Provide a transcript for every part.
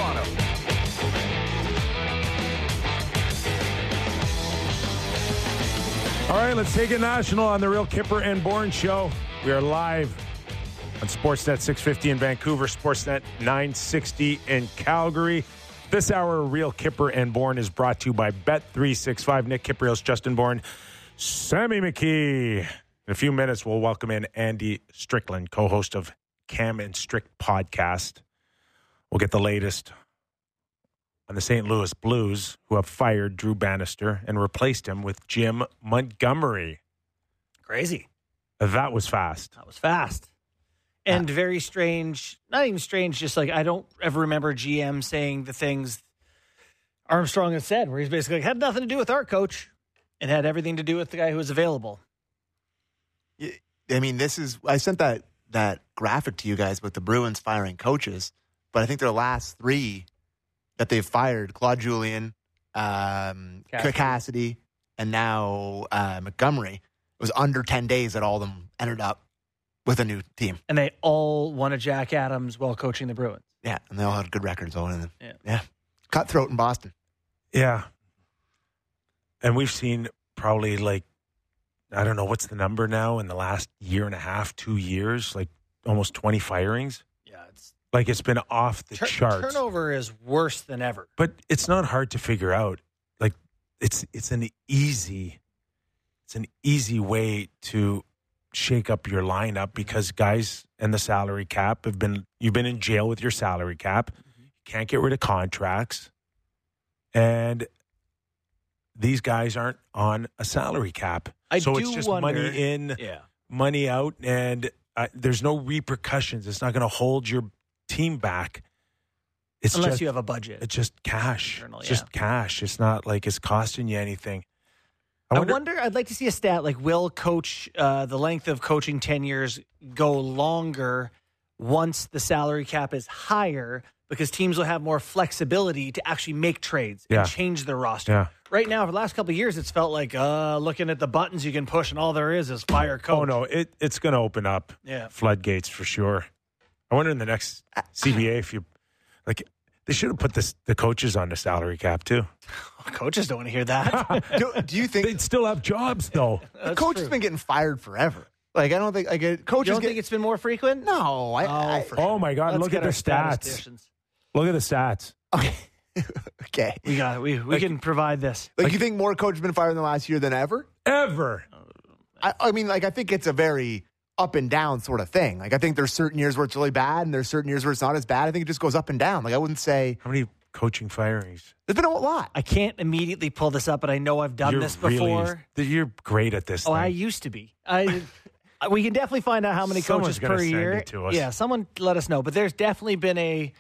Toronto. All right, let's take it national on the Real Kipper and Bourne Show. We are live on Sportsnet 650 in Vancouver, Sportsnet 960 in Calgary. This hour of Real Kipper and Bourne is brought to you by Bet365. Nick Kiprios, Justin Bourne, Sammy McKee. In a few minutes, we'll welcome in Andy Strickland, co-host of Cam and Strick podcast. We'll get the latest on the St. Louis Blues, who have fired Drew Bannister and replaced him with Jim Montgomery. Crazy. That was fast. That was fast. And very strange. Not even strange, just like I don't ever remember GM saying the things Armstrong has said, where he's basically like, had nothing to do with our coach and had everything to do with the guy who was available. I mean, I sent that graphic to you guys with the Bruins firing coaches, but I think their last three that they've fired, Claude Julien, Cassidy, and now Montgomery, it was under 10 days that all of them ended up with a new team. And they all won a Jack Adams while coaching the Bruins. Yeah, and they all had good records on them. Yeah. Cutthroat in Boston. Yeah. And we've seen probably I don't know, what's the number now in the last year and a half, 2 years, almost 20 firings. Yeah, It's been off the charts. Turnover is worse than ever. But it's not hard to figure out. It's an easy way to shake up your lineup because guys and the salary cap you've been in jail with your salary cap. Mm-hmm. You can't get rid of contracts. And these guys aren't on a salary cap. It's just money in, money out, and there's no repercussions. It's not going to hold your team back. Unless you have a budget. It's just cash. Just cash. It's not like it's costing you anything. I wonder, I'd like to see a stat will coach, the length of coaching tenures go longer once the salary cap is higher because teams will have more flexibility to actually make trades and change their roster. Yeah. Right now, for the last couple of years, it's felt like looking at the buttons you can push and all there is fire coach. Oh, no, it's going to open up floodgates for sure. I wonder in the next CBA if you, they should have put the coaches on the salary cap too. Coaches don't want to hear that. Do you think they'd still have jobs though? The coach has been getting fired forever. I don't think coaches. You don't think it's been more frequent? No. Oh my God! Look at the stats. Look at the stats. Okay. We can provide this. You think more coaches have been fired in the last year than ever? Ever. I mean, I think it's a very up and down sort of thing. I think there's certain years where it's really bad and there's certain years where it's not as bad. I think it just goes up and down. I wouldn't say. How many coaching firings? There's been a lot. I can't immediately pull this up, but I know I've done this before. You're great at this thing. I used to be. We can definitely find out how many coaches per year. Send it to us. Yeah, someone let us know. But there's definitely been a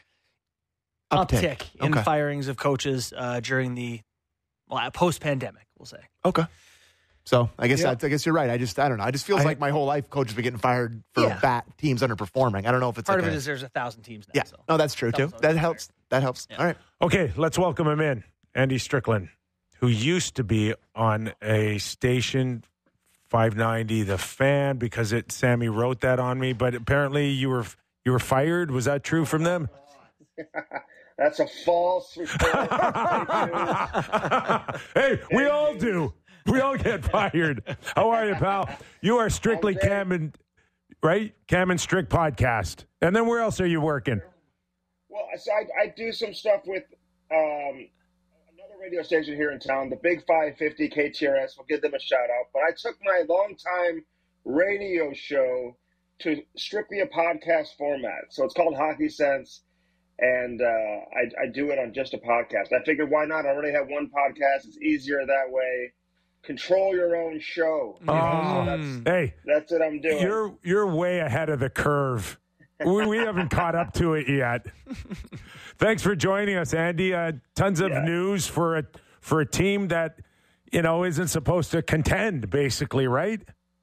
uptick in firings of coaches during the post-pandemic, we'll say. Okay. So I guess you're right. I don't know. I just feels like my whole life coaches been getting fired for teams underperforming. I don't know if it's part of it is there's 1,000 teams now. Yeah. So. No, that's true too. That helps. That helps. Yeah. All right. Okay, let's welcome him in. Andy Strickland, who used to be on a station 590 The Fan because Sammy wrote that on me, but apparently you were fired. Was that true from them? That's a false report. Hey, we all do. We all get fired. How are you, pal? You are strictly Cam and Strick podcast. And then where else are you working? Well, so I do some stuff with another radio station here in town, the Big 550 KTRS. We'll give them a shout out. But I took my longtime radio show to strictly a podcast format. So it's called Hockey Sense. And I do it on just a podcast. I figured, why not? I already have one podcast. It's easier that way. Control your own show. That's what I'm doing. You're way ahead of the curve. We haven't caught up to it yet. Thanks for joining us, Andy. Tons of news for a team that isn't supposed to contend, basically, right?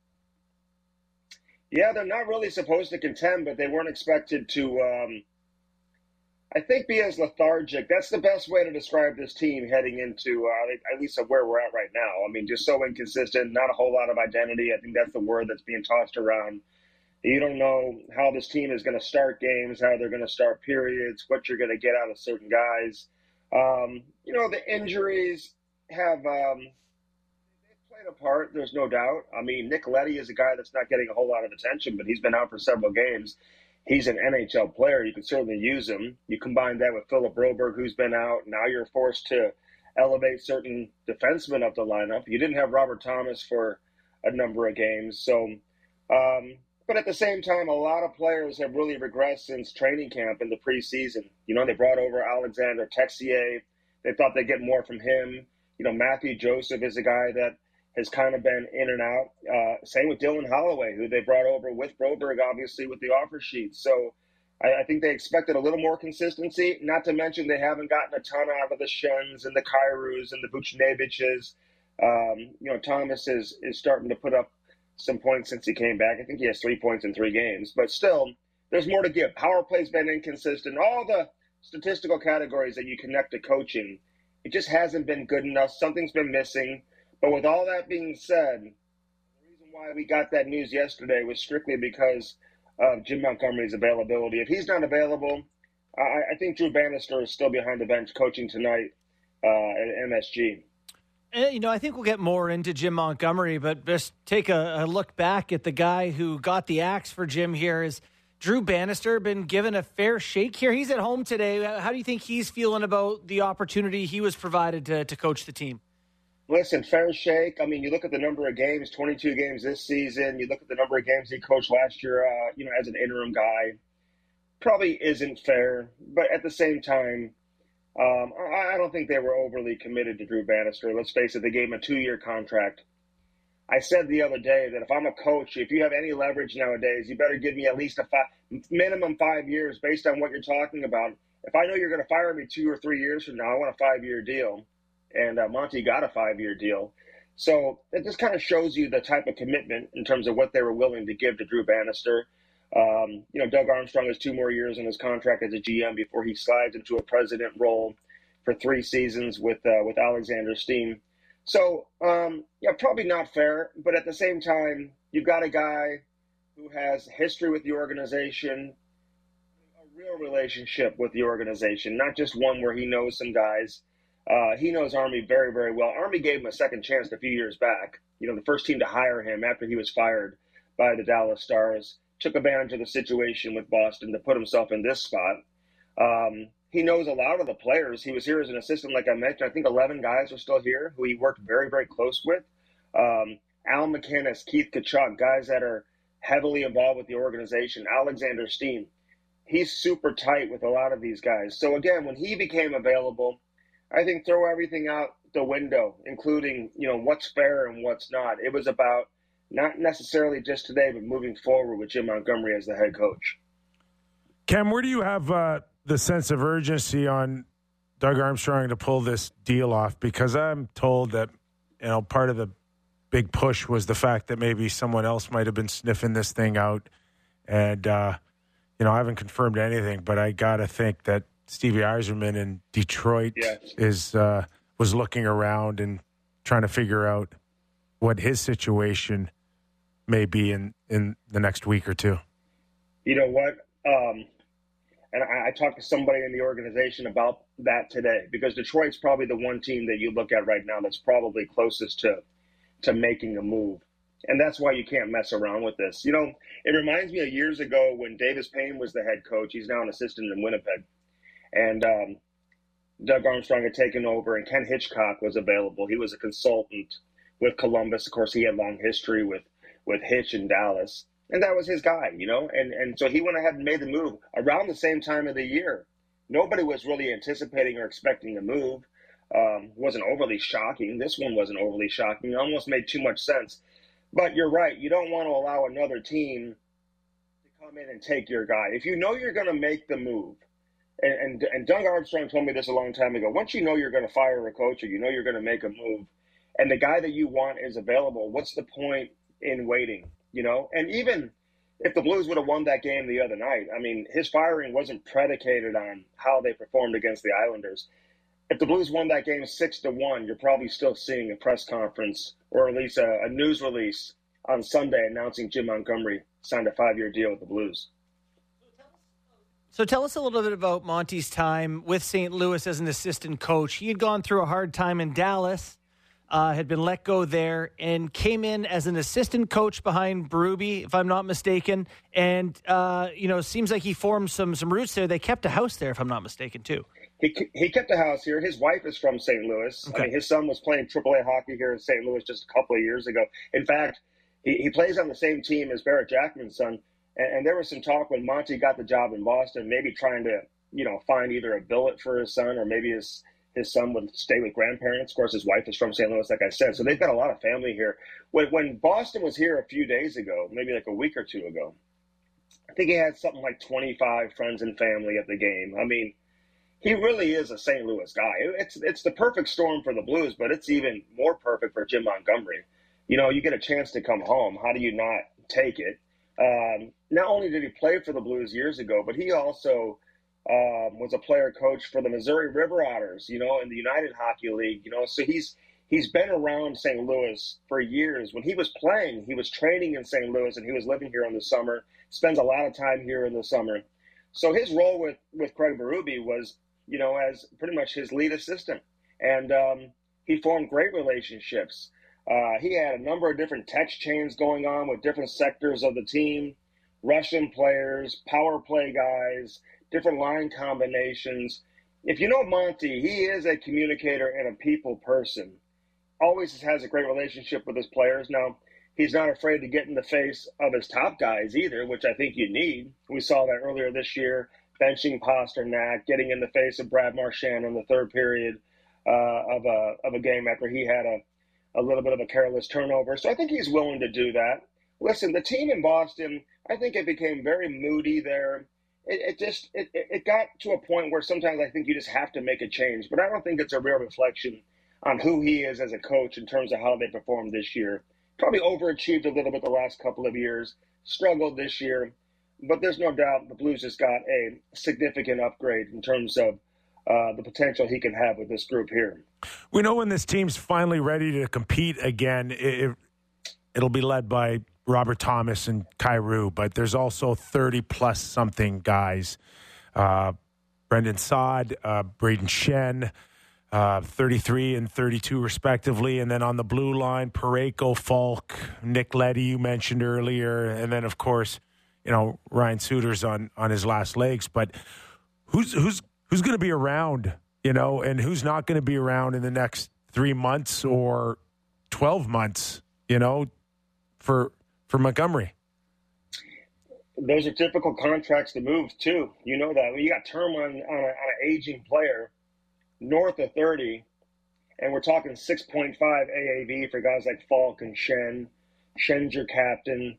Yeah, they're not really supposed to contend, but they weren't expected to. I think be as lethargic. That's the best way to describe this team heading into at least where we're at right now. I mean, just so inconsistent, not a whole lot of identity. I think that's the word that's being tossed around. You don't know how this team is going to start games, how they're going to start periods, what you're going to get out of certain guys. The injuries have they've played a part, there's no doubt. I mean, Nick Leddy is a guy that's not getting a whole lot of attention, but he's been out for several games. He's an NHL player. You can certainly use him. You combine that with Philip Broberg, who's been out. Now you're forced to elevate certain defensemen up the lineup. You didn't have Robert Thomas for a number of games. So, but at the same time, a lot of players have really regressed since training camp in the preseason. They brought over Alexander Texier. They thought they'd get more from him. Matthew Joseph is a guy that has kind of been in and out. Same with Dylan Holloway, who they brought over with Broberg, obviously, with the offer sheet. So I think they expected a little more consistency, not to mention they haven't gotten a ton out of the Shuns and the Kairus and the Buchneviches. Thomas is starting to put up some points since he came back. I think he has 3 points in 3 games. But still, there's more to give. Power play's been inconsistent. All the statistical categories that you connect to coaching, it just hasn't been good enough. Something's been missing. But with all that being said, the reason why we got that news yesterday was strictly because of Jim Montgomery's availability. If he's not available, I think Drew Bannister is still behind the bench coaching tonight at MSG. I think we'll get more into Jim Montgomery, but just take a look back at the guy who got the axe for Jim here. Is Drew Bannister been given a fair shake here? He's at home today. How do you think he's feeling about the opportunity he was provided to coach the team? Listen, fair shake. I mean, you look at the number of games, 22 games this season. You look at the number of games he coached last year, as an interim guy. Probably isn't fair. But at the same time, I don't think they were overly committed to Drew Bannister. Let's face it, they gave him a 2-year contract. I said the other day that if I'm a coach, if you have any leverage nowadays, you better give me at least minimum 5 years based on what you're talking about. If I know you're going to fire me 2 or 3 years from now, I want a 5-year deal. And Monty got a 5-year deal. So it just kind of shows you the type of commitment in terms of what they were willing to give to Drew Bannister. Doug Armstrong has 2 more years in his contract as a GM before he slides into a president role for 3 seasons with Alexander Steen. So, probably not fair. But at the same time, you've got a guy who has history with the organization, a real relationship with the organization, not just one where he knows some guys. He knows Army very, very well. Army gave him a second chance a few years back. The first team to hire him after he was fired by the Dallas Stars, took advantage of the situation with Boston to put himself in this spot. He knows a lot of the players. He was here as an assistant, like I mentioned. I think 11 guys are still here who he worked very, very close with. Al McInnes, Keith Tkachuk, guys that are heavily involved with the organization. Alexander Steen. He's super tight with a lot of these guys. So, again, when he became available, I think throw everything out the window, including, what's fair and what's not. It was about not necessarily just today, but moving forward with Jim Montgomery as the head coach. Cam, where do you have the sense of urgency on Doug Armstrong to pull this deal off? Because I'm told that, part of the big push was the fact that maybe someone else might have been sniffing this thing out. And, I haven't confirmed anything, but I got to think that Stevie Yzerman in Detroit was looking around and trying to figure out what his situation may be in the next week or 2. You know what? And I talked to somebody in the organization about that today, because Detroit's probably the one team that you look at right now that's probably closest to making a move. And that's why you can't mess around with this. It reminds me of years ago when Davis Payne was the head coach. He's now an assistant in Winnipeg. And Doug Armstrong had taken over, and Ken Hitchcock was available. He was a consultant with Columbus. Of course, he had long history with Hitch in Dallas. And that was his guy, And so he went ahead and made the move around the same time of the year. Nobody was really anticipating or expecting the move. Wasn't overly shocking. This one wasn't overly shocking. It almost made too much sense. But you're right. You don't want to allow another team to come in and take your guy. If you know you're going to make the move, and Doug Armstrong told me this a long time ago, once you know you're going to fire a coach or you know you're going to make a move, and the guy that you want is available, what's the point in waiting? And even if the Blues would have won that game the other night, I mean, his firing wasn't predicated on how they performed against the Islanders. If the Blues won that game 6-1, you're probably still seeing a press conference or at least a news release on Sunday announcing Jim Montgomery signed a 5-year deal with the Blues. So tell us a little bit about Monty's time with St. Louis as an assistant coach. He had gone through a hard time in Dallas, had been let go there, and came in as an assistant coach behind Berube, if I'm not mistaken. And, seems like he formed some roots there. They kept a house there, if I'm not mistaken, too. He kept a house here. His wife is from St. Louis. Okay. I mean, his son was playing AAA hockey here in St. Louis just a couple of years ago. In fact, he plays on the same team as Barrett Jackman's son. And there was some talk when Monty got the job in Boston, maybe trying to, find either a billet for his son or maybe his son would stay with grandparents. Of course, his wife is from St. Louis, like I said. So they've got a lot of family here. When Boston was here a few days ago, maybe like a week or two ago, I think he had something like 25 friends and family at the game. I mean, he really is a St. Louis guy. It's the perfect storm for the Blues, but it's even more perfect for Jim Montgomery. You get a chance to come home. How do you not take it? Not only did he play for the Blues years ago, but he also was a player coach for the Missouri River Otters, in the United Hockey League, So he's been around St. Louis for years. When he was playing, he was training in St. Louis, and he was living here in the summer, spends a lot of time here in the summer. So his role with Craig Berube was, as pretty much his lead assistant. And he formed great relationships. He had a number of different text chains going on with different sectors of the team, Russian players, power play guys, different line combinations. If you know Monty, he is a communicator and a people person. Always has a great relationship with his players. Now, he's not afraid to get in the face of his top guys either, which I think you need. We saw that earlier this year, benching Pasternak, getting in the face of Brad Marchand in the third period of a game after he had a little bit of a careless turnover. So I think he's willing to do that. Listen, the team in Boston, I think it became very moody there. It got to a point where sometimes I think you just have to make a change. But I don't think it's a real reflection on who he is as a coach in terms of how they performed this year. Probably overachieved a little bit the last couple of years, struggled this year. But there's no doubt the Blues just got a significant upgrade in terms of the potential he can have with this group here. We know when this team's finally ready to compete again, it'll be led by Robert Thomas and Kyrou, but there's also 30-plus something guys. Brendan Saad, Braden Shen, 33 and 32 respectively. And then on the blue line, Parayko, Falk, Nick Leddy, you mentioned earlier. And then, of course, Ryan Suter's on his last legs. But who's going to be around, and who's not going to be around in the next 3 months or 12 months, for Montgomery? Those are difficult contracts to move, too. You know that. When you got term on an aging player north of 30, and we're talking 6.5 AAV for guys like Falk and Shen. Shen's your captain.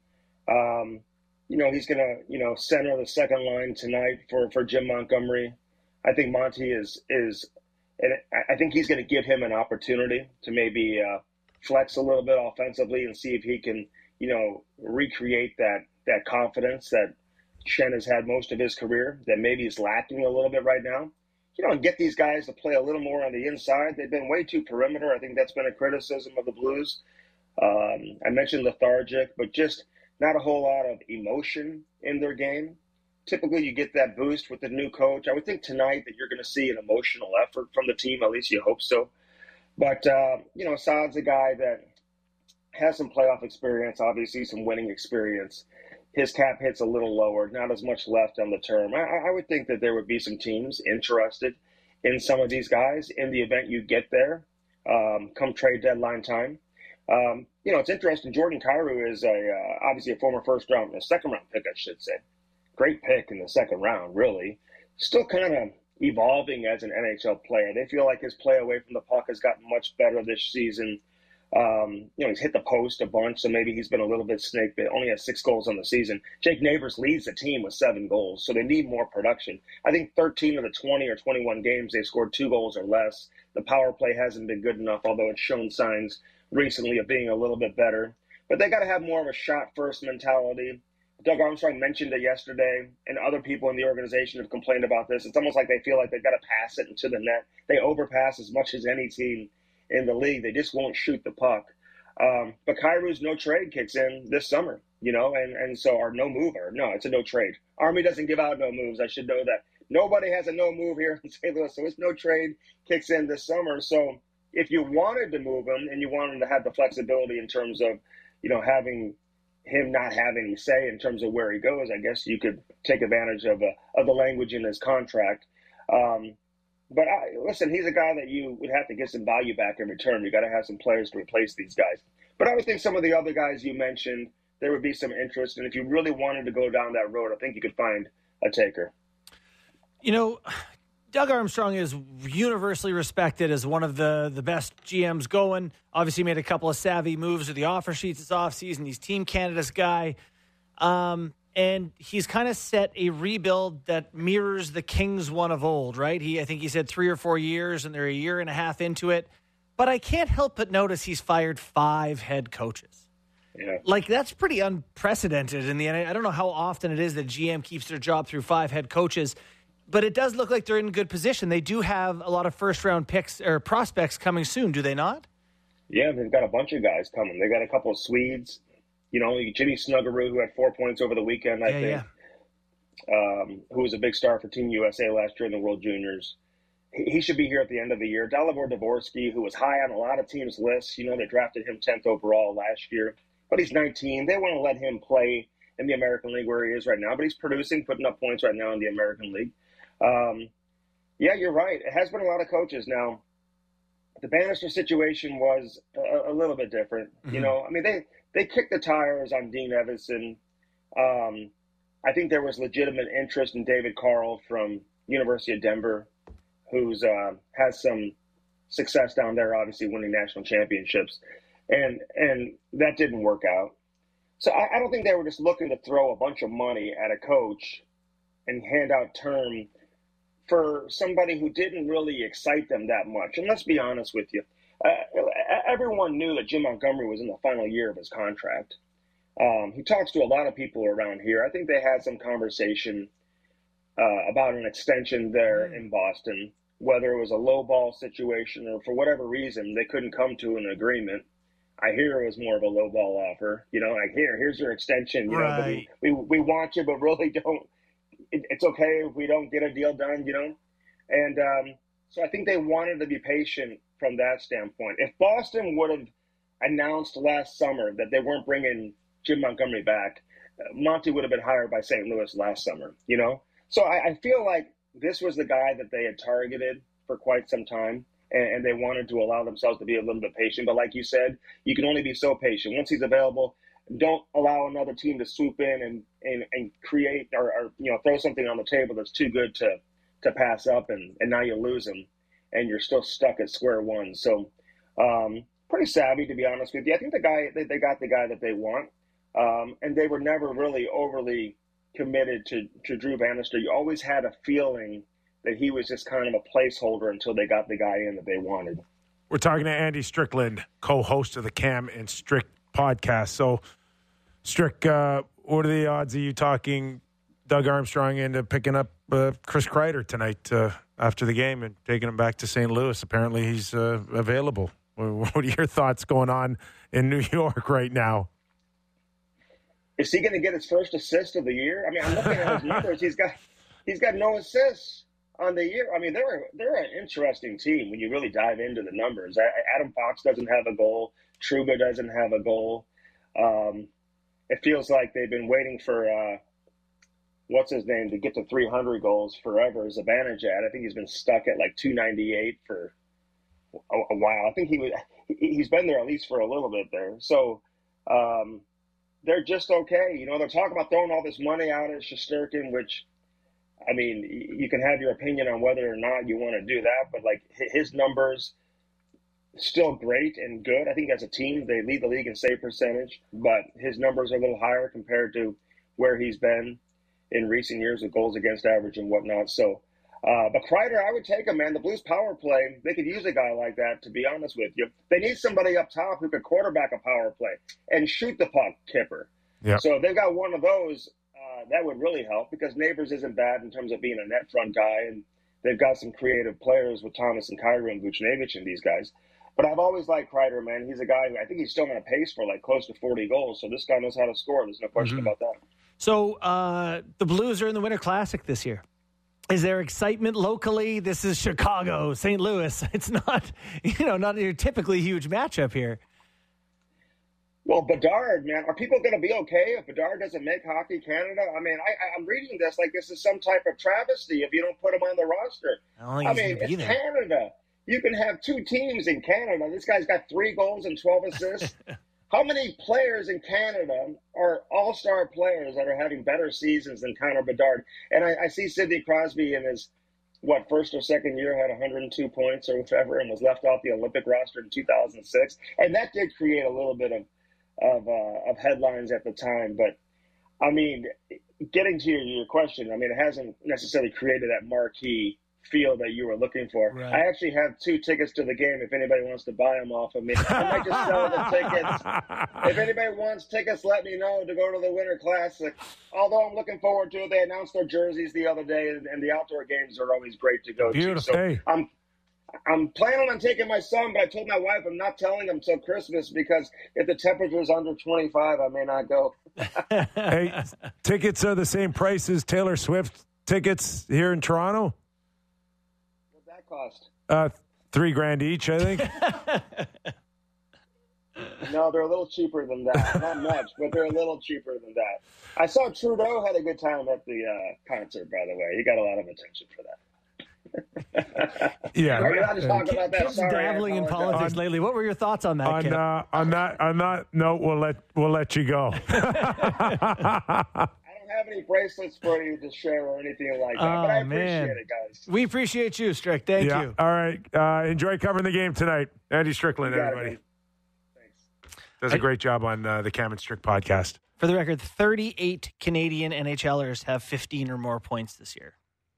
He's going to, center the second line tonight for Jim Montgomery. I think Monty is and I think he's going to give him an opportunity to maybe flex a little bit offensively and see if he can, recreate that confidence that Shen has had most of his career that maybe is lacking a little bit right now. And get these guys to play a little more on the inside. They've been way too perimeter. I think that's been a criticism of the Blues. I mentioned lethargic, but just not a whole lot of emotion in their game. Typically, you get that boost with the new coach. I would think tonight that you're going to see an emotional effort from the team. At least you hope so. But, Saad's a guy that has some playoff experience, obviously some winning experience. His cap hit's a little lower, not as much left on the term. I would think that there would be some teams interested in some of these guys in the event you get there come trade deadline time. It's interesting. Jordan Kyrou is obviously a former second-round pick, I should say. Great pick in the second round, really. Still kind of evolving as an NHL player. They feel like his play away from the puck has gotten much better this season. He's hit the post a bunch, so maybe he's been a little bit snake bit. Only has 6 goals on the season. Jake Neighbors leads the team with 7 goals, so they need more production. I think 13 of the 20 or 21 games, they've scored 2 goals or less. The power play hasn't been good enough, although it's shown signs recently of being a little bit better. But they got to have more of a shot-first mentality. Doug Armstrong mentioned it yesterday, and other people in the organization have complained about this. It's almost like they feel like they've got to pass it into the net. They overpass as much as any team in the league. They just won't shoot the puck. But Kairu's no trade kicks in this summer, and so our no move, or no, it's a no trade. Army doesn't give out no moves. I should know that. Nobody has a no move here in St. Louis, so it's no trade kicks in this summer. So if you wanted to move him and you wanted to have the flexibility in terms of, having him not have any say in terms of where he goes, I guess you could take advantage of the language in his contract. But listen, he's a guy that you would have to get some value back in return. You got to have some players to replace these guys. But I would think some of the other guys you mentioned, there would be some interest. And if you really wanted to go down that road, I think you could find a taker. Doug Armstrong is universally respected as one of the best GMs going. Obviously made a couple of savvy moves with the offer sheets this offseason. He's Team Canada's guy. And he's kind of set a rebuild that mirrors the Kings one of old, right? I think he said 3 or 4 years, and they're a year and a half into it. But I can't help but notice he's fired 5 head coaches. Yeah. Like, that's pretty unprecedented in the end. I don't know how often it is that GM keeps their job through 5 head coaches, but it does look like they're in good position. They do have a lot of first-round picks or prospects coming soon, do they not? Yeah, they've got a bunch of guys coming. They got a couple of Swedes. Jimmy Snuggerud, who had 4 points over the weekend, I think, who was a big star for Team USA last year in the World Juniors. He should be here at the end of the year. Dalibor Dvorsky, who was high on a lot of teams' lists. They drafted him 10th overall last year. But he's 19. They want to let him play in the American League where he is right now. But he's producing, putting up points right now in the American League. Yeah, you're right. It has been a lot of coaches now. The Bannister situation was a little bit different. Mm-hmm. They kicked the tires on Dean Evason. I think there was legitimate interest in David Carl from University of Denver, who's has some success down there, obviously winning national championships. And that didn't work out. So I don't think they were just looking to throw a bunch of money at a coach and hand out term for somebody who didn't really excite them that much. And let's be honest with you. Everyone knew that Jim Montgomery was in the final year of his contract. He talks to a lot of people around here. I think they had some conversation about an extension there in Boston, whether it was a low ball situation or for whatever reason they couldn't come to an agreement. I hear it was more of a low ball offer. Like, here's your extension. Right. But we want you, but really don't. It's okay if we don't get a deal done. And so I think they wanted to be patient from that standpoint. If Boston would have announced last summer that they weren't bringing Jim Montgomery back, Monty would have been hired by St. Louis last summer. So I feel like this was the guy that they had targeted for quite some time. And they wanted to allow themselves to be a little bit patient. But like you said, you can only be so patient. Once he's available, don't allow another team to swoop in and create or throw something on the table that's too good to pass up. And now you lose him and you're still stuck at square one. So pretty savvy, to be honest with you. I think they got the guy that they want. And they were never really overly committed to Drew Bannister. You always had a feeling that he was just kind of a placeholder until they got the guy in that they wanted. We're talking to Andy Strickland, co-host of the Cam and Strick podcast. So, Strick, what are the odds of you talking Doug Armstrong into picking up Chris Kreider tonight after the game and taking him back to St. Louis? Apparently he's available. What are your thoughts going on in New York right now? Is he going to get his first assist of the year? I mean, I'm looking at his numbers. He's got no assists on the year. I mean, they're an interesting team when you really dive into the numbers. Adam Fox doesn't have a goal. Trouba doesn't have a goal. It feels like they've been waiting for what's his name to get to 300 goals forever. Zibanejad. I think he's been stuck at like 298 for a while. I think he's been there at least for a little bit there. So they're just okay. They're talking about throwing all this money out at Shesterkin, which, I mean, you can have your opinion on whether or not you want to do that, but like his numbers still great and good. I think as a team, they lead the league in save percentage, but his numbers are a little higher compared to where he's been in recent years with goals against average and whatnot. So, but Kreider, I would take him, man. The Blues power play, they could use a guy like that, to be honest with you. They need somebody up top who could quarterback a power play and shoot the puck, Kipper. Yep. So if they've got one of those, that would really help because Neighbors isn't bad in terms of being a net front guy, and they've got some creative players with Thomas and Kyrou and Vucinovic and these guys. But I've always liked Kreider, man. He's a guy who I think he's still on a pace for like close to 40 goals. So this guy knows how to score. There's no question about that. So the Blues are in the Winter Classic this year. Is there excitement locally? This is Chicago, St. Louis. It's not, not a typically huge matchup here. Well, Bedard, man, are people going to be okay if Bedard doesn't make Hockey Canada? I mean, I'm reading this like this is some type of travesty if you don't put him on the roster. I mean, it's Canada. You can have 2 teams in Canada. This guy's got 3 goals and 12 assists. How many players in Canada are all-star players that are having better seasons than Connor Bedard? And I see Sidney Crosby in his, first or second year had 102 points or whatever and was left off the Olympic roster in 2006. And that did create a little bit of headlines at the time. But, I mean, getting to your question, I mean, it hasn't necessarily created that marquee feel that you were looking for. Right. I actually have 2 tickets to the game if anybody wants to buy them off of me. I might just sell the tickets. If anybody wants tickets, let me know to go to the Winter Classic. Although I'm looking forward to it. They announced their jerseys the other day, and the outdoor games are always great to go to. So Hey. I'm planning on taking my son, but I told my wife I'm not telling him till Christmas because if the temperature is under 25, I may not go. Hey, tickets are the same price as Taylor Swift tickets here in Toronto? Cost? $3,000 each, I think. No, they're a little cheaper than that. Not much, but they're a little cheaper than that. I saw Trudeau had a good time at the concert, by the way. He got a lot of attention for that. Yeah. We're not just talking about that. Kip's dabbling in politics lately. What were your thoughts on that, Kip? On that note, we'll let you go. I don't have any bracelets for you to share or anything like that, but I appreciate it, guys. We appreciate you, Strick. Thank you. All right. Enjoy covering the game tonight. Andy Strickland, everybody. Thanks. Does a great job on the Cam and Strick podcast. For the record, 38 Canadian NHLers have 15 or more points this year.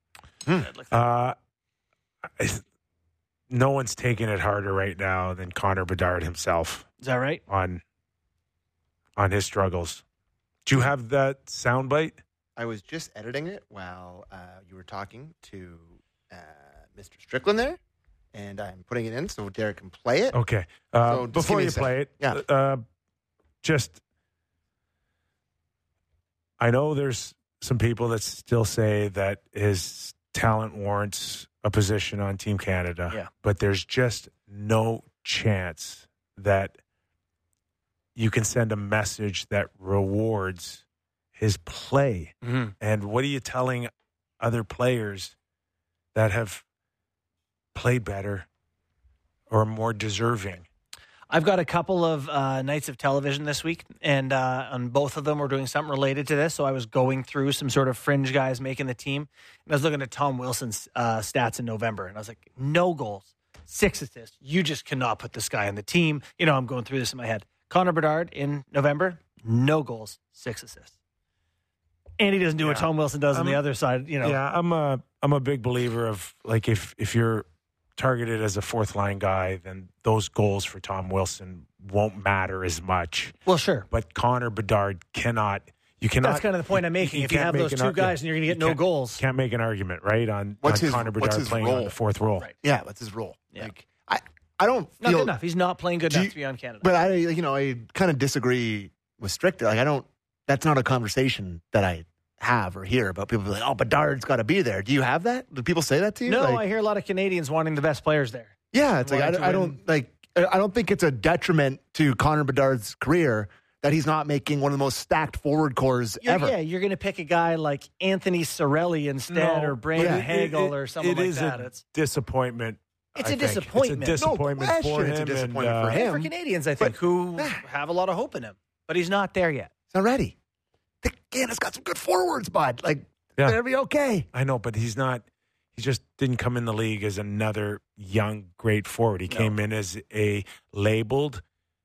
No one's taking it harder right now than Connor Bedard himself. Is that right? On his struggles. Do you have that soundbite? I was just editing it while you were talking to Mr. Strickland there, and I'm putting it in so Derek can play it. Okay. So before you play it, I know there's some people that still say that his talent warrants a position on Team Canada. Yeah. But there's just no chance that you can send a message that rewards his play. Mm-hmm. And what are you telling other players that have played better or more deserving? I've got a couple of nights of television this week, and on both of them we're doing something related to this. So I was going through some sort of fringe guys making the team, and I was looking at Tom Wilson's stats in November, and I was like, no goals, 6 assists. You just cannot put this guy on the team. I'm going through this in my head. Connor Bedard in November, no goals, 6 assists. And he doesn't do what Tom Wilson does on the other side. Yeah, I'm a big believer of, like, if you're targeted as a fourth line guy, then those goals for Tom Wilson won't matter as much. Well, sure. But Connor Bedard cannot. That's kind of the point I'm making. If you have those 2 guys and you're going to get no goals. Can't make an argument, right, on Connor Bedard playing role? on the fourth role. Right. Yeah, what's his role? Yeah. I don't feel... Not good enough. He's not playing good enough to be on Canada. But I kind of disagree with Strick. That's not a conversation that I have or hear about people like, oh, Bedard's got to be there. Do you have that? Do people say that to you? No, I hear a lot of Canadians wanting the best players there. Yeah, it's like I don't think it's a detriment to Connor Bedard's career that he's not making one of the most stacked forward cores ever. Yeah, you're going to pick a guy like Anthony Cirelli instead, or Brandon Hagel or something like that. It's disappoint. It's a disappointment. It's a disappointment for him. It's a disappointment for him. For Canadians, I think, who have a lot of hope in him. But he's not there yet. He's not ready. Canada's got some good forwards, bud. They'll be okay. I know, but he's not. He just didn't come in the league as another young, great forward. He came in as a labeled,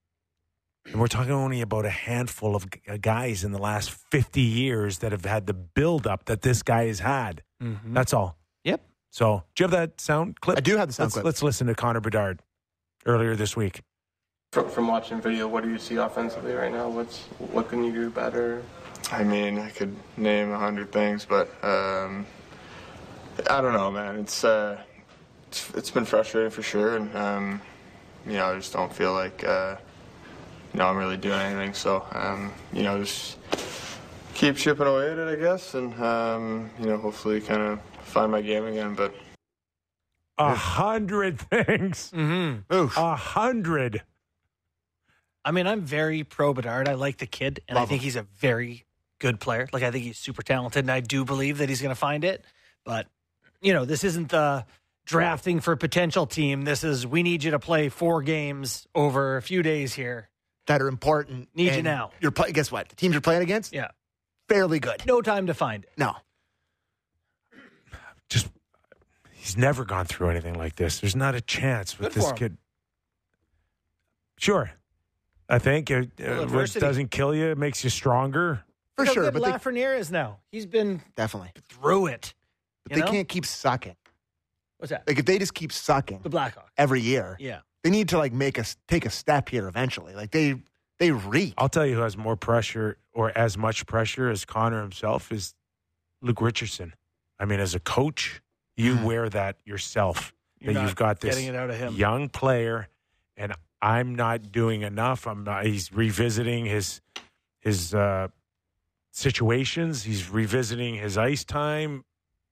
and we're talking only about a handful of guys in the last 50 years that have had the build-up that this guy has had. Mm-hmm. That's all. Yep. So, do you have that sound clip? I do have the sound clip. Let's listen to Connor Bedard earlier this week. From watching video, what do you see offensively right now? What can you do better? I mean, I could name 100 things, but I don't know, man. It's been frustrating for sure, and I just don't feel like I'm really doing anything. So just keep chipping away at it, I guess, and hopefully kind of find my game again. But 100 things. Mm-hmm. Oof. 100. I mean, I'm very pro Bedard. I like the kid, and I think he's a very good player. Like, I think he's super talented, and I do believe that he's going to find it. But, this isn't the drafting for potential team. This is, we need you to play 4 games over a few days here. That are important. Need you And now. Guess what? The teams you're playing against? Yeah. Fairly good. No time to find it. No. He's never gone through anything like this. There's not a chance with Good this for him. kid. Sure. I think it adversity. doesn't kill you. It makes you stronger. For Look how sure. good But Lafreniere is now. He's been definitely. through it. But they can't keep sucking. What's that? Like, if they just keep sucking The Blackhawks. every year, Yeah. they need to, take a step here eventually. Like, they reek. I'll tell you who has more pressure or as much pressure as Connor himself is Luke Richardson. I mean, as a coach, you wear that yourself. You're not You've got this getting it out of him. young player, and I'm not doing enough. He's revisiting his situations. He's revisiting his ice time.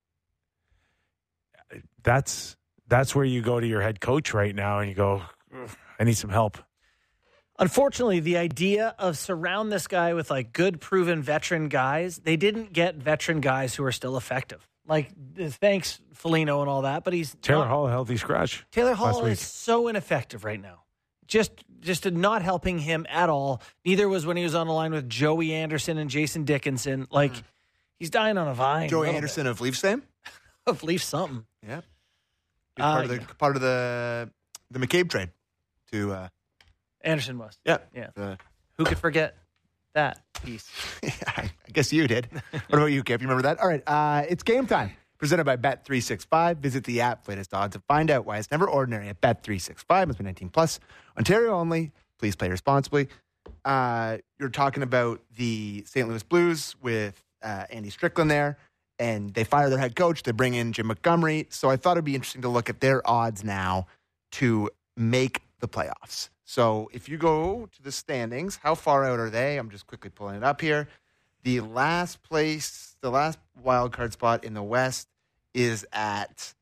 That's where you go to your head coach right now, and you go, I need some help. Unfortunately, the idea of surround this guy with good proven veteran guys, they didn't get veteran guys who are still effective. Thanks Foligno and all that, but he's Taylor not- Hall, a healthy scratch. Taylor Hall last week. is so ineffective right now. Just not helping him at all. Neither was when he was on the line with Joey Anderson and Jason Dickinson. He's dying on a vine. Joey a little Anderson of Leafs fame? bit. Of Leafs something. Yeah. Part of the McCabe trade to Anderson was. yeah. Who could forget that piece? I guess you did. What about you, Kip? You remember that? All right. It's game time. Presented by Bet365. Visit the app, latest odds, and find out why it's never ordinary at Bet365. Must be 19 plus. Ontario only. Please play responsibly. You're talking about the St. Louis Blues with Andy Strickland there, and they fire their head coach. They bring in Jim Montgomery. So I thought it'd be interesting to look at their odds now to make the playoffs. So if you go to the standings, how far out are they? I'm just quickly pulling it up here. The last wild card spot in the West is at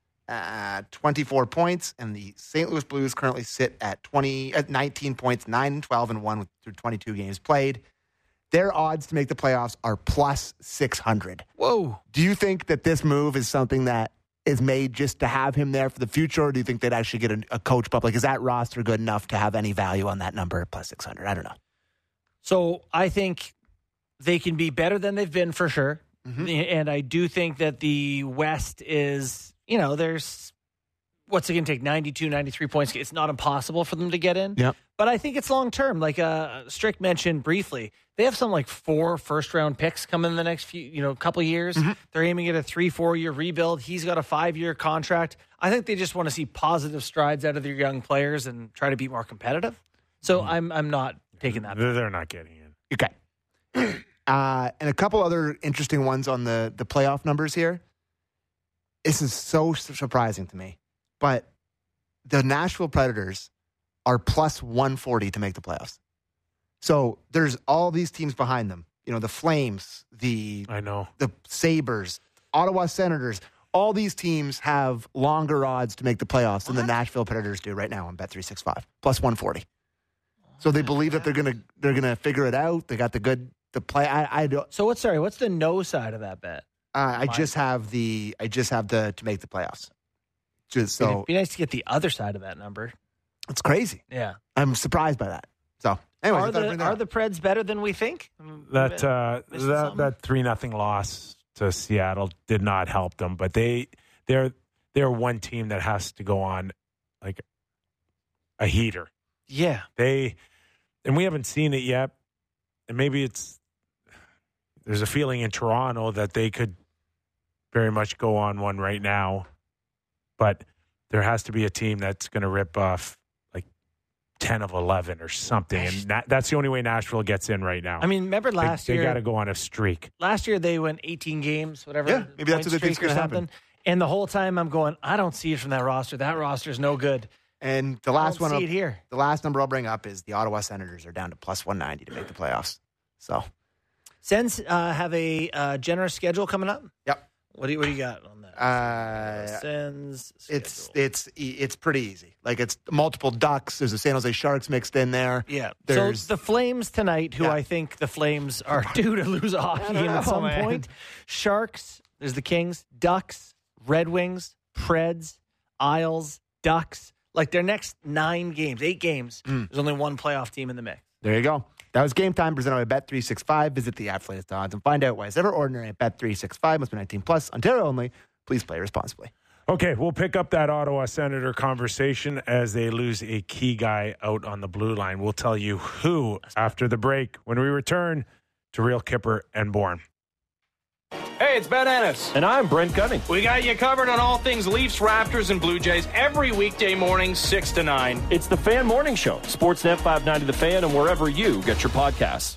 24 points, and the St. Louis Blues currently sit at 19 points, 9-12-1 through 22 games played. Their odds to make the playoffs are plus 600. Whoa. Do you think that this move is something that is made just to have him there for the future, or do you think they'd actually get a coach up? Is that roster good enough to have any value on that number plus 600? I don't know. So I think they can be better than they've been for sure. Mm-hmm. And I do think that the West is, there's, what's it going to take, 92, 93 points? It's not impossible for them to get in. Yep. But I think it's long term. Strick mentioned briefly, they have some 4 first-round picks coming in the next couple years. Mm-hmm. They're aiming at a 3-4 year rebuild. He's got a 5-year contract. I think they just want to see positive strides out of their young players and try to be more competitive. So I'm not taking that. They're not getting in. Okay. And a couple other interesting ones on the playoff numbers here. This is so surprising to me. But the Nashville Predators are plus 140 to make the playoffs. So there's all these teams behind them. The Flames, the Sabres, Ottawa Senators. All these teams have longer odds to make the playoffs than the Nashville Predators do right now on Bet365. Plus 140. So they believe that they're gonna figure it out. They got the play. I don't. So what's the no side of that bet? I just have the to make the playoffs. So it'd be nice to get the other side of that number. It's crazy. Yeah, I'm surprised by that. So anyway, are the Preds better than we think? That 3-0 loss to Seattle did not help them, but they're one team that has to go on like a heater. Yeah, and we haven't seen it yet, and maybe there's a feeling in Toronto that they could very much go on one right now, but there has to be a team that's going to rip off 10 of 11 or something, and that's the only way Nashville gets in right now. I mean, remember last year they got to go on a streak. Last year they went 18 games, whatever. Yeah, maybe that's what they think's going to happen. And the whole time I'm going, I don't see it from that roster. That roster's no good. And the last I don't one, see it here. the last number I'll bring up is the Ottawa Senators are down to plus 190 to make the playoffs. So, Sens have a generous schedule coming up. yep. What do you got on that? Sens schedule. It's pretty easy. Like it's multiple Ducks. There's the San Jose Sharks mixed in there. Yeah. There's So the Flames tonight, who Yeah. I think the Flames are due to lose a hockey game at some point. Sharks, there's the Kings, Ducks, Red Wings, Preds, Isles, Ducks. Like their next 8 games, there's only one playoff team in the mix. There you go. That was Game Time presented by Bet365. Visit the app for latest odds and find out why it's ever ordinary at Bet365. Must be 19 plus. Ontario only. Please play responsibly. Okay, we'll pick up that Ottawa Senator conversation as they lose a key guy out on the blue line. We'll tell you who after the break when we return to Real Kipper and Bourne. Hey, it's Ben Ennis. And I'm Brent Gunning. We got you covered on all things Leafs, Raptors, and Blue Jays every weekday morning, 6 to 9. It's the Fan Morning Show, Sportsnet 590 The Fan, and wherever you get your podcasts.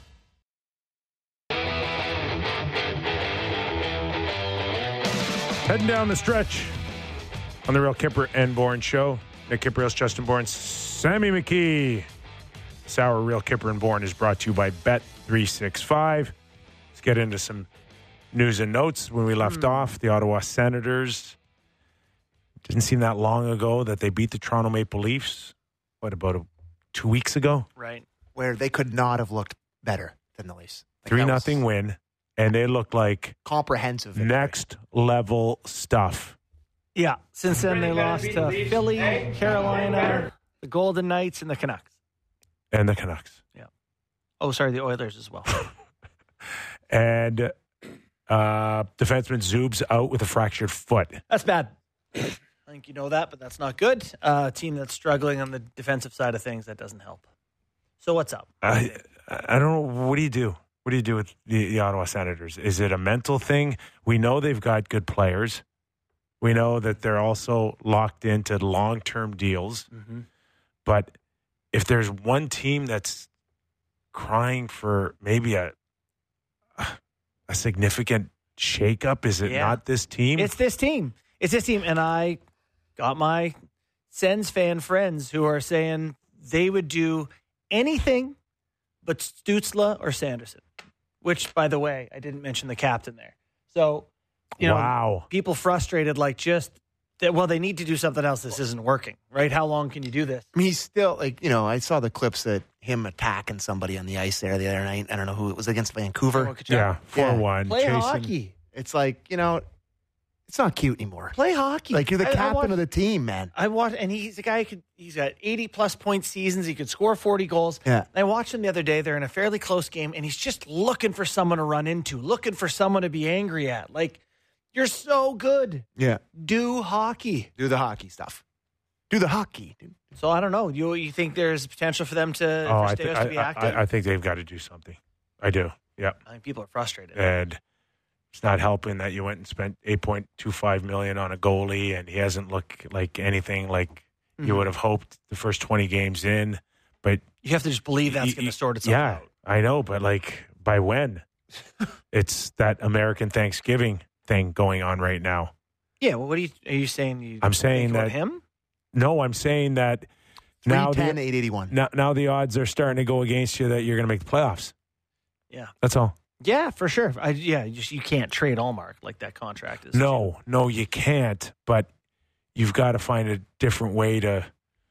Heading down the stretch on the Real Kipper and Bourne show. Nick Kiprios, Justin Bourne, Sammy McKee. This hour, Real Kipper and Bourne is brought to you by Bet365. Let's get into some news and notes. When we left off, the Ottawa Senators. Didn't seem that long ago that they beat the Toronto Maple Leafs. What, about 2 weeks ago? Right. Where they could not have looked better than the Leafs. Like 3-0 win. And they looked like comprehensive victory. next level stuff. Yeah. Since then, they lost to Philly, Carolina, the Golden Knights, and the Canucks. And the Canucks. Yeah. Oh, sorry, the Oilers as well. And defenseman Zub's out with a fractured foot. That's bad. I think you know that, but that's not good. A team that's struggling on the defensive side of things, that doesn't help. So what's up? I don't know. What do you do? What do you do with the Ottawa Senators? Is it a mental thing? We know they've got good players. We know that they're also locked into long-term deals. Mm-hmm. But if there's one team that's crying for maybe a significant shakeup, is it not this team? It's this team. It's this team. And I got my Sens fan friends who are saying they would do anything but Stützle or Sanderson, which, by the way, I didn't mention the captain there. So, you know, wow. People frustrated, like just that, well, they need to do something else. This isn't working, right? How long can you do this? I mean, he's still, like, you know, I saw the clips that him attacking somebody on the ice there the other night. I don't know who it was, against Vancouver. Yeah, 4-1. Play chasing. hockey. It's like, you know, it's not cute anymore. Play hockey. Like, you're the I captain watched- of the team, man. I watched, and he's a guy he's got 80-plus point seasons. He could score 40 goals. Yeah. I watched him the other day. They're in a fairly close game, and he's just looking for someone to run into, looking for someone to be angry at. Like, you're so good. Yeah. Do hockey. Do the hockey stuff. Do the hockey, dude. So I don't know. You think there's potential for them to, Oh, for Staios to be active? I think they've got to do something. I do. Yeah. I think people are frustrated. And it's not helping that you went and spent $8.25 million on a goalie, and he hasn't looked like anything like you would have hoped the first 20 games in. But You have to just believe that's going to sort itself yeah, out. I know, but like by when? It's that American Thanksgiving thing going on right now. Yeah. Well, are you saying? I'm saying think about that him. No, I'm saying that now 310, the, 881. now the odds are starting to go against you that you're going to make the playoffs. Yeah. That's all. Yeah, for sure. You can't trade Allmark like that contract is. No, you can't. But you've got to find a different way to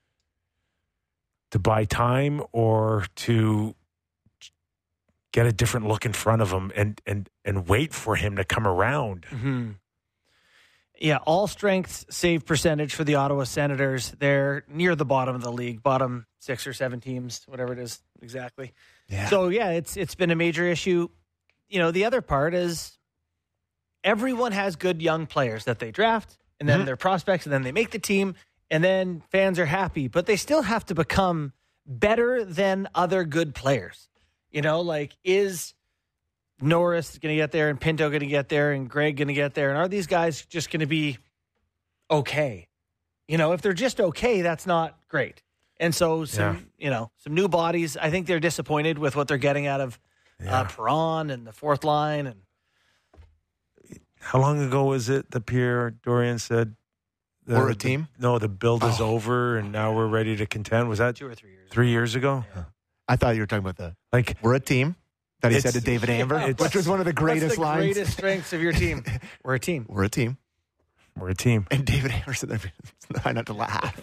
buy time or to get a different look in front of him and wait for him to come around. Mm-hmm. Yeah, all strengths save percentage for the Ottawa Senators. They're near the bottom of the league, bottom 6 or 7 teams, whatever it is exactly. Yeah. So yeah, it's been a major issue. You know, the other part is everyone has good young players that they draft, and then they're prospects, and then they make the team, and then fans are happy, but they still have to become better than other good players. You know, like, is Norris going to get there, and Pinto going to get there, and Greg going to get there, and are these guys just going to be okay? You know, if they're just okay, that's not great. And so some new bodies, I think they're disappointed with what they're getting out of Perron and the fourth line. And how long ago was it that Pierre Dorian said We're a team? The build is over, and now we're ready to contend. Was that 2 or 3 years? 3 years ago? Yeah. I thought you were talking about we're a team that he said to David Amber, which was one of the greatest What's the lines. greatest strengths of your team? We're a team. We're a team. We're a team. And David Amber said, try not to laugh.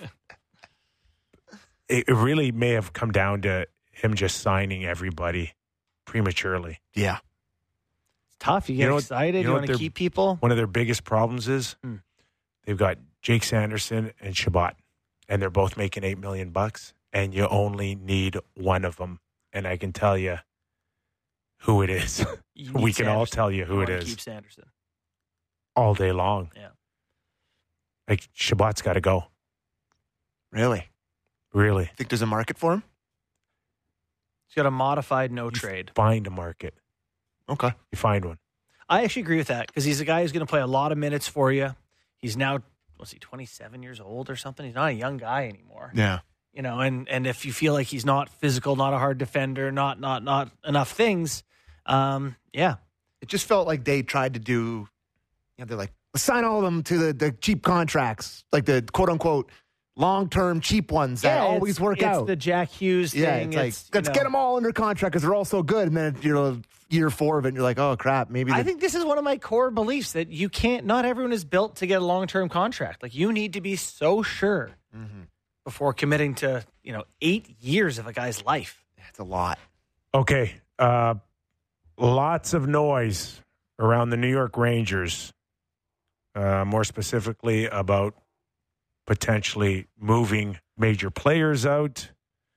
It really may have come down to him just signing everybody prematurely. Yeah. It's tough. You get excited. You want to their- keep people. One of their biggest problems is they've got Jake Sanderson and Shabbat, and they're both making $8 million, and you only need one of them. And I can tell you who it is. You We need can all Sanderson. tell you who You it wanna is Keep Sanderson. all day long. Yeah. Like, Shabbat's got to go. Really? Really. Think there's a market for him? He's got a modified no trade. Find a market. Okay. You find one. I actually agree with that because he's a guy who's going to play a lot of minutes for you. He's now, 27 years old or something? He's not a young guy anymore. Yeah. And if you feel like he's not physical, not a hard defender, not enough things, yeah. It just felt like they tried to do, they're like, let's sign all of them to the cheap contracts, like the quote-unquote long-term cheap ones that always work out. It's the Jack Hughes Yeah, thing. it's like, let's get them all under contract because they're all so good. And then, year 4 of it, and you're like, oh, crap, maybe. I think this is one of my core beliefs that not everyone is built to get a long-term contract. Like, you need to be so sure before committing to, 8 years of a guy's life. That's a lot. Okay. Lots of noise around the New York Rangers, more specifically about potentially moving major players out,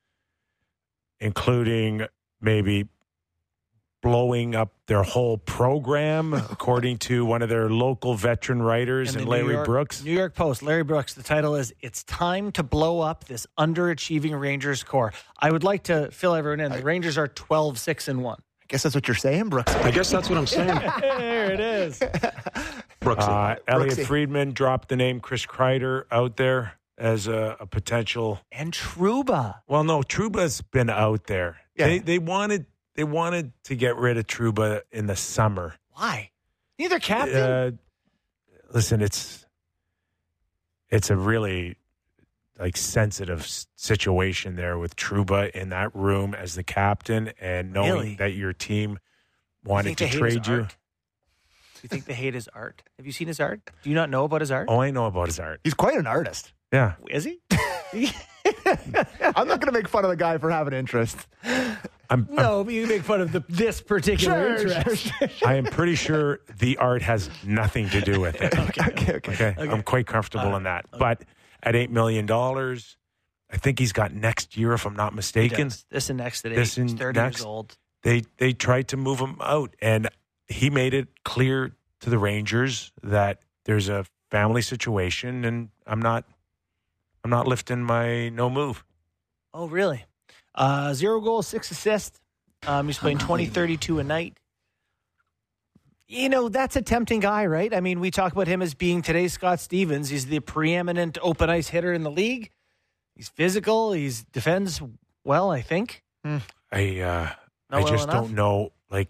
including maybe blowing up their whole program, according to one of their local veteran writers, and Larry Brooks. New York Post, Larry Brooks. The title is, "It's Time to Blow Up This Underachieving Rangers Core." I would like to fill everyone in. The Rangers are 12-6-1. I guess that's what you're saying, Brooks. I guess that's what I'm saying. There it is. Elliot Brooksy. Friedman dropped the name Chris Kreider out there as a potential. And Trouba. Well, no, Trouba's been out there. Yeah. They wanted to get rid of Trouba in the summer. Why? Neither captain. Listen, it's a really sensitive situation there with Trouba in that room as the captain, and knowing that your team wanted to trade you. Do you think they hate his art? Have you seen his art? Do you not know about his art? Oh, I know about his art. He's quite an artist. Yeah. Is he? I'm not going to make fun of the guy for having interest. No, but you make fun of this particular interest. I am pretty sure the art has nothing to do with it. Okay. I'm quite comfortable in that. Okay. But at $8 million, I think he's got next year, if I'm not mistaken. This and next today. This He's and 30 next. years old. They tried to move him out, and he made it clear to the Rangers that there's a family situation, and I'm not lifting my no move. Oh, really? 0 goals, 6 assists. He's playing 20-32 a night. That's a tempting guy, right? I mean, we talk about him as being today's Scott Stevens. He's the preeminent open ice hitter in the league. He's physical. He defends well, I think. I just don't know,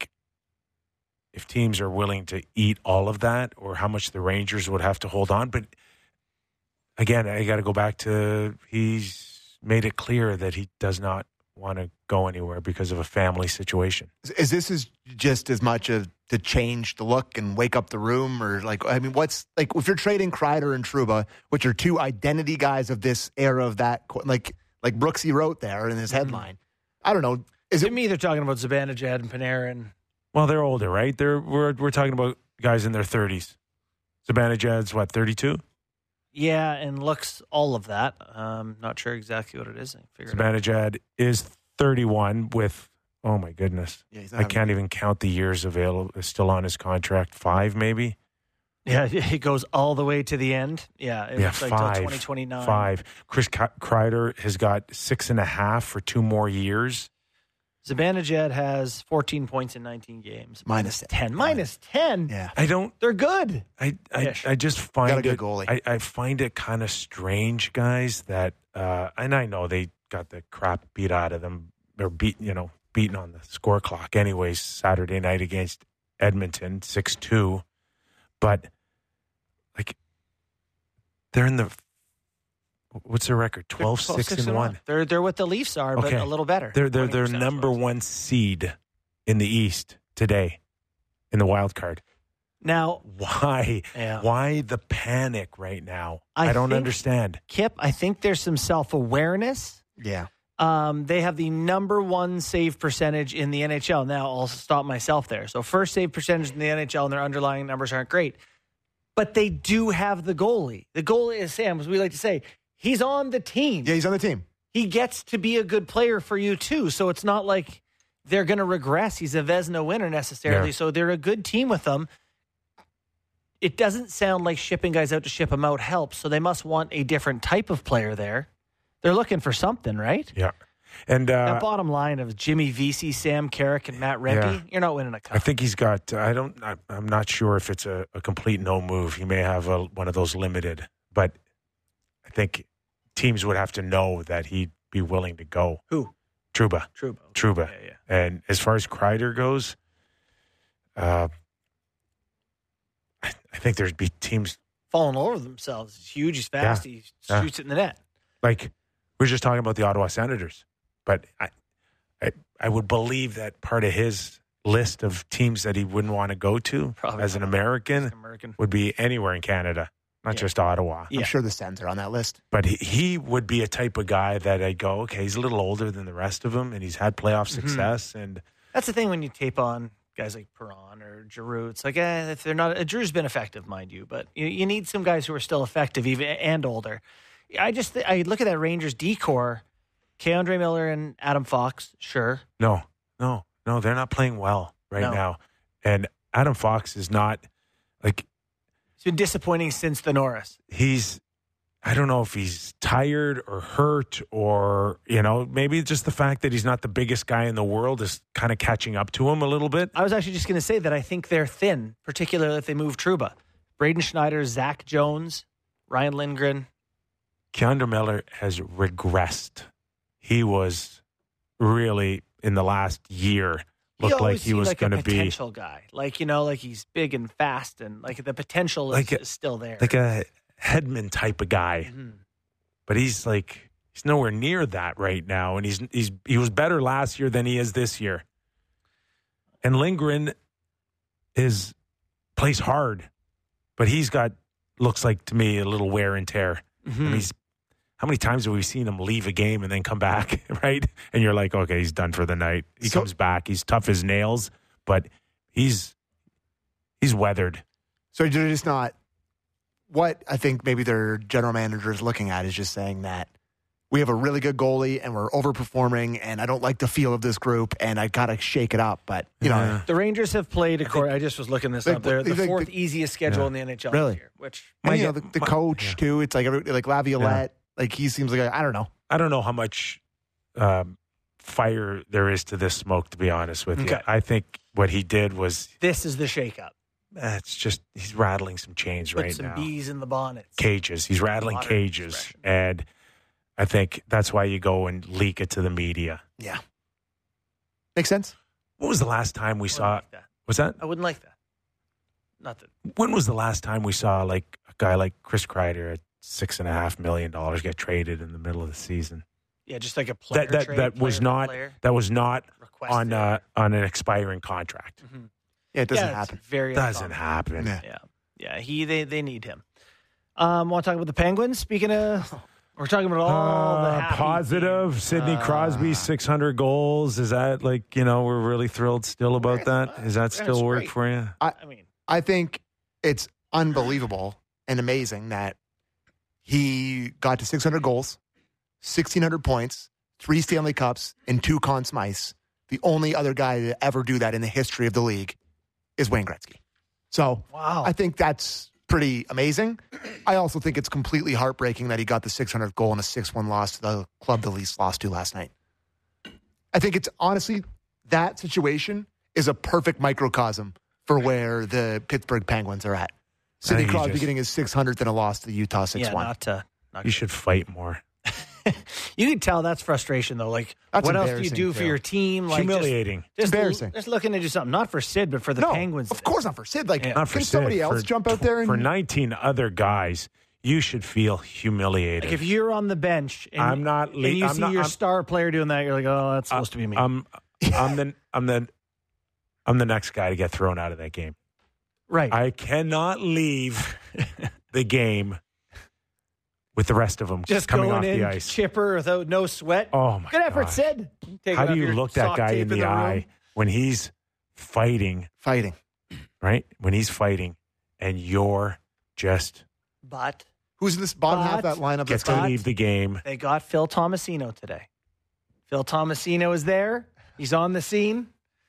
if teams are willing to eat all of that, or how much the Rangers would have to hold on. But again, I got to go back to, he's made it clear that he does not want to go anywhere because of a family situation. Is this just as much to change the look and wake up the room, or what's if you're trading Kreider and Trouba, which are two identity guys of this era of that, like Brooksy wrote there in his headline. I don't know. To me, they're talking about Zibanejad and Panarin. Well, they're older, right? We're talking about guys in their 30s. Zibanejad's 32? Yeah, and looks all of that. Not sure exactly what it is. Zibanejad is 31 with, oh my goodness. Yeah, I can't even count the years available. Still on his contract. 5 maybe? Yeah, it goes all the way to the end. Yeah, it looks 5. like till 2029. 5. Chris Kreider has got 6.5 for 2 more years. Zibanejad has 14 points in 19 games. Minus 10. Minus 10? Yeah. They're good. I just find it goalie. I find it kind of strange, guys, that and I know they got the crap beat out of them, or beaten on the score clock anyways Saturday night against Edmonton 6-2, but They're in the. What's their record? 12-6-1. They're what the Leafs are, but a little better. They're number one seed in the East today in the wild card. Now, why? Yeah. Why the panic right now? I don't understand. Kip, I think there's some self-awareness. Yeah. They have the number one save percentage in the NHL. Now, I'll stop myself there. So first save percentage in the NHL, and their underlying numbers aren't great. But they do have the goalie. The goalie is Sam, as we like to say. He's on the team. Yeah, he's on the team. He gets to be a good player for you, too. So it's not like they're going to regress. He's a Vezina winner necessarily. Yeah. So they're a good team with them. It doesn't sound like shipping guys out to ship them out helps. So they must want a different type of player there. They're looking for something, right? Yeah. And that bottom line of Jimmy Vesey, Sam Carrick, and Matt Rempe, you're not winning a cup. I think he's got. I'm not sure if it's a complete no move. He may have one of those limited, but I think teams would have to know that he'd be willing to go. Who? Trouba. Yeah. And as far as Kreider goes, I think there'd be teams falling over themselves. He's huge. He's fast. He shoots it in the net. Like we were just talking about the Ottawa Senators, but I would believe that part of his list of teams that he wouldn't want to go to as an American would be anywhere in Canada. Not just Ottawa. I'm sure the Sens are on that list. But he would be a type of guy that I'd go, okay, he's a little older than the rest of them, and he's had playoff success. And that's the thing when you tape on guys like Perron or Giroux. It's like, if they're not, Giroux's been effective, mind you, but you need some guys who are still effective, even and older. I look at that Rangers decor, Keandre Miller and Adam Fox, sure. No, they're not playing well now. And Adam Fox is not like. It's been disappointing since the Norris. I don't know if he's tired or hurt or, maybe just the fact that he's not the biggest guy in the world is kind of catching up to him a little bit. I was actually just going to say that I think they're thin, particularly if they move Trouba. Braden Schneider, Zach Jones, Ryan Lindgren. Keandre Miller has regressed. He was really, in the last year, looked like he was going to be a potential guy. Like he's big and fast, and like the potential is still there. Like a Hedman type of guy, but he's nowhere near that right now. And he was better last year than he is this year. And Lindgren plays hard, but looks like to me a little wear and tear. I mean, how many times have we seen him leave a game and then come back, right? And you're like, okay, he's done for the night. He comes back. He's tough as nails, but he's weathered. So you're just not what I think maybe their general manager is looking at is just saying that we have a really good goalie and we're overperforming and I don't like the feel of this group and I got to shake it up. But, the Rangers have played, I just was looking this up. They're the fourth easiest schedule in the NHL this year. Which, the coach, too, it's like Laviolette. Like he seems like I don't know. I don't know how much fire there is to this smoke, to be honest with you. I think what he did was... This is the shakeup. It's just, he's rattling some chains right now. Put some bees in the bonnets. Cages. He's rattling cages. And I think that's why you go and leak it to the media. Yeah. Makes sense. When was the last time we saw... Like that. What's that? I wouldn't like that. Not that. When was the last time we saw like a guy like Chris Kreider at $6.5 million get traded in the middle of the season? Yeah, just like a player trade. That was not on an expiring contract. Mm-hmm. Yeah, it doesn't happen. Doesn't happen. Yeah. They need him. Want to talk about the Penguins? Speaking of, we're talking about all the happy positive. teams. Sidney Crosby, 600 goals. Is that we're really thrilled still about that? Is that still work great. for you? I think it's unbelievable and amazing that he got to 600 goals, 1,600 points, 3 Stanley Cups, and 2 Conn Smythes. The only other guy to ever do that in the history of the league is Wayne Gretzky. So I think that's pretty amazing. I also think it's completely heartbreaking that he got the 600th goal in a 6-1 loss to the club the Leafs lost to last night. I think it's honestly, that situation is a perfect microcosm for where the Pittsburgh Penguins are at. Sidney Crosby getting his 600th in a loss to the Utah 6-1. Yeah, you should fight more. You can tell that's frustration, though. Like, what else do you do for your team? Like, humiliating. Just embarrassing. Just looking to do something. Not for Sid, but for the Penguins. Of course not for Sid. Not for can somebody else jump out there? For 19 other guys, you should feel humiliated. Like if you're on the bench and, I'm not and you see your star player doing that, you're like, oh, that's supposed to be me. I'm the next guy to get thrown out of that game. Right. I cannot leave the game with the rest of them just coming going off in the ice. Chipper without no sweat. Oh my! Good effort, gosh. Sid. How do you look that guy in the eye when he's fighting? Right? When he's fighting, and you're just But Who's in this bottom half of that lineup? gets to leave the game. they got Phil Tomasino today. Phil Tomasino is there. He's on the scene.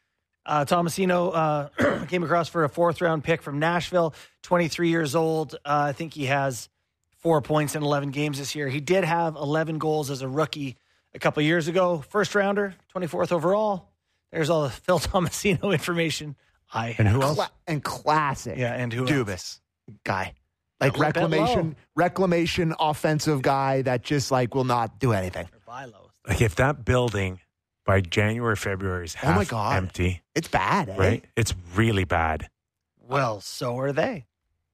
Tomasino came across for a 4th-round pick from Nashville, 23 years old. I think he has 4 points in 11 games this year. He did have 11 goals as a rookie a couple years ago. First-rounder, 24th overall. There's all the Phil Tomasino information. And who else? And classic. Yeah, and who else? Dubas guy. Like A little bit reclamation offensive guy that just like will not do anything. Or Bilo. Like if that building by January, February is half my God. empty, It's bad, eh? right? It's really bad. Well, so are they.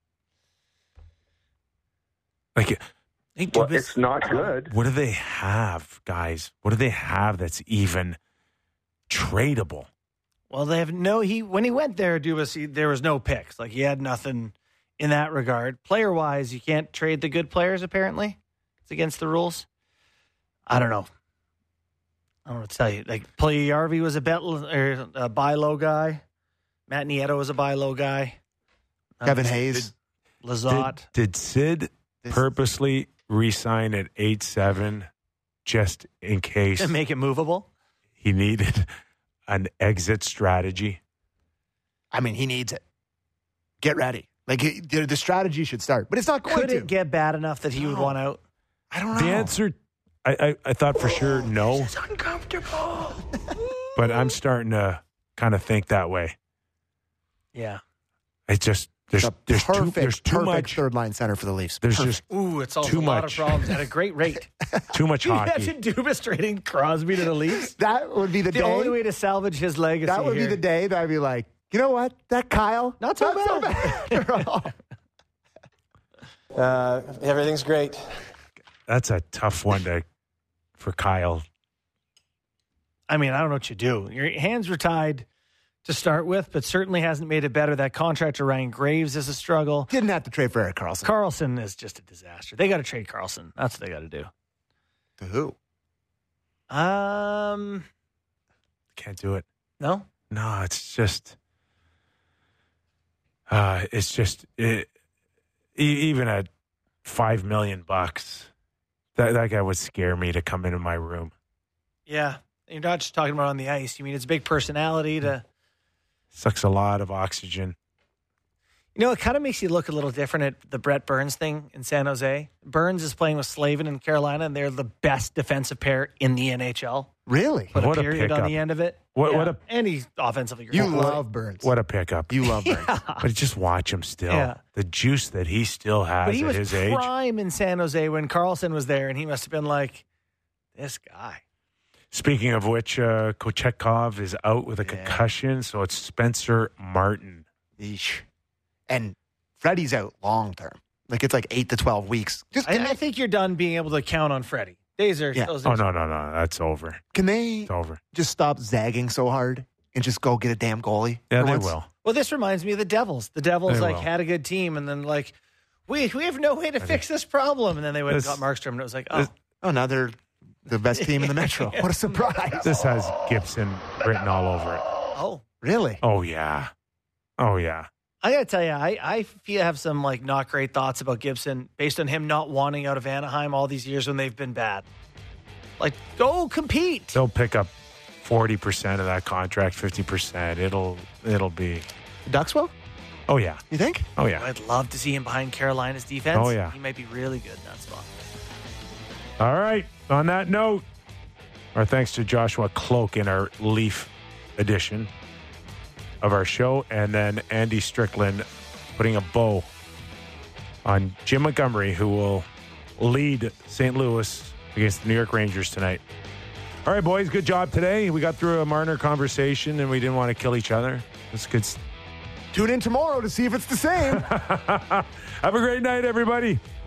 Like, Well, it's not good. what do they have, guys? What do they have that's even tradable? Well, they have when he went there, Dubas, there was no picks. Like he had nothing in that regard. Player-wise, you can't trade the good players, apparently. It's against the rules. I don't know. I don't know what to tell you. Like, Puljujärvi was a buy low guy. Matt Nieto was a buy low guy. Kevin Hayes. Lizotte. Did Sid purposely re-sign at 8-7 just in case To make it movable? he needed an exit strategy? I mean, he needs it. Get ready. Like the strategy should start, but it's not going Could to. it get bad enough that he would want out? I don't know. The answer, I thought for sure no. It's uncomfortable. But I'm starting to kind of think that way. Yeah. It's just there's too much third line center for the Leafs. There's just Ooh, it's also too a lot much. of problems at a great rate. too much Can you hockey. imagine Dubas trading Crosby to the Leafs? That would be the The day. only way to salvage his legacy. That would be the day that I'd be like, you know what? That Kyle, Not so bad. Everything's great. That's a tough one for Kyle. I mean, I don't know what you do. Your hands were tied to start with, but certainly hasn't made it better. That contract to Ryan Graves is a struggle. Didn't have to trade for Erik Karlsson. Carlson is just a disaster. They got to trade Carlson. That's what they got to do. To who? Can't do it. No? No, it's just even at $5 million, that guy would scare me to come into my room. Yeah. You're not just talking about on the ice. You mean it's a big personality to... Sucks a lot of oxygen. You know, it kind of makes you look a little different at the Brett Burns thing in San Jose. Burns is playing with Slavin in Carolina, and they're the best defensive pair in the NHL. Really? Put What a a period on pickup. the end of it. What a- Any offensively. You love Burns. What a pickup. You love Burns. But just watch him still. Yeah. The juice that he still has But he at was his age. prime in San Jose when Carlson was there, and he must have been like, this guy. Speaking of which, Kochetkov is out with a concussion, so it's Spencer Martin. Eesh. And Freddie's out long term. Like it's like 8 to 12 weeks. I think you're done being able to count on Freddie. Days are. Yeah. Those Oh, days no, that's over. Can they It's over. just stop zagging so hard and just go get a damn goalie? Yeah, for they once? will. Well, this reminds me of the Devils. The Devils They like will. had a good team, and then like we have no way to fix this problem, and then they went and got Markstrom, and it was like, oh, Oh, now they're the best team in the Metro. What a surprise. This has Gibson written all over it. oh. Really? Oh, yeah. Oh, yeah. I gotta tell you, I have some like not great thoughts about Gibson based on him not wanting out of Anaheim all these years when they've been bad. Like, go compete. They'll pick up 40% of that contract, 50%. It'll be. Ducks will? Oh, yeah. You think? Oh, yeah. I'd love to see him behind Carolina's defense. Oh, yeah. He might be really good in that spot. All right. On that note, our thanks to Joshua Cloak in our Leaf edition of our show, and then Andy Strickland putting a bow on Jim Montgomery, who will lead St. Louis against the New York Rangers tonight. All right, boys, good job today. We got through a Marner conversation, and we didn't want to kill each other. That's good. Tune in tomorrow to see if it's the same. Have a great night, everybody.